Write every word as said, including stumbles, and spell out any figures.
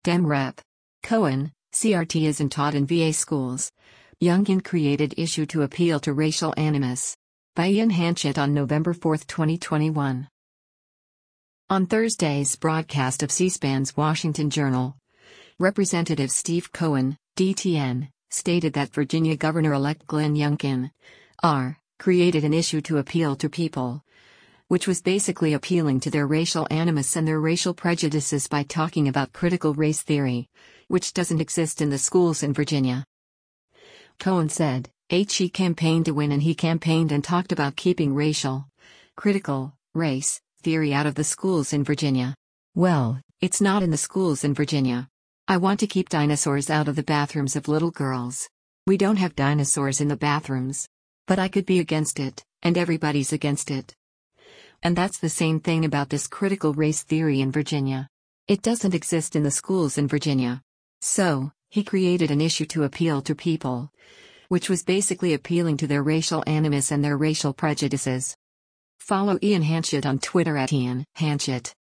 Dem Rep. Cohen, C R T isn't taught in V A schools. Youngkin created issue to appeal to racial animus. By Ian Hanchett on November fourth, twenty twenty-one. On Thursday's broadcast of C-SPAN's Washington Journal, Representative Steve Cohen, D T N, stated that Virginia Governor-elect Glenn Youngkin, R, created an issue to appeal to people, which was basically appealing to their racial animus and their racial prejudices by talking about critical race theory, which doesn't exist in the schools in Virginia. Cohen said, he campaigned to win and he campaigned and talked about keeping racial, critical, race, theory out of the schools in Virginia. Well, it's not in the schools in Virginia. I want to keep dinosaurs out of the bathrooms of little girls. We don't have dinosaurs in the bathrooms. But I could be against it, and everybody's against it. And that's the same thing about this critical race theory in Virginia. It doesn't exist in the schools in Virginia. So, he created an issue to appeal to people, which was basically appealing to their racial animus and their racial prejudices. Follow Ian Hanchett on Twitter at Ian Hanchett.